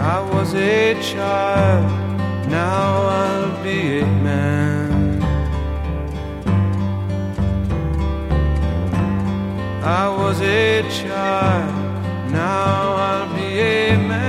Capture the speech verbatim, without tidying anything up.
I was a child, now I'll be a man. I was a child, now I'll be a man.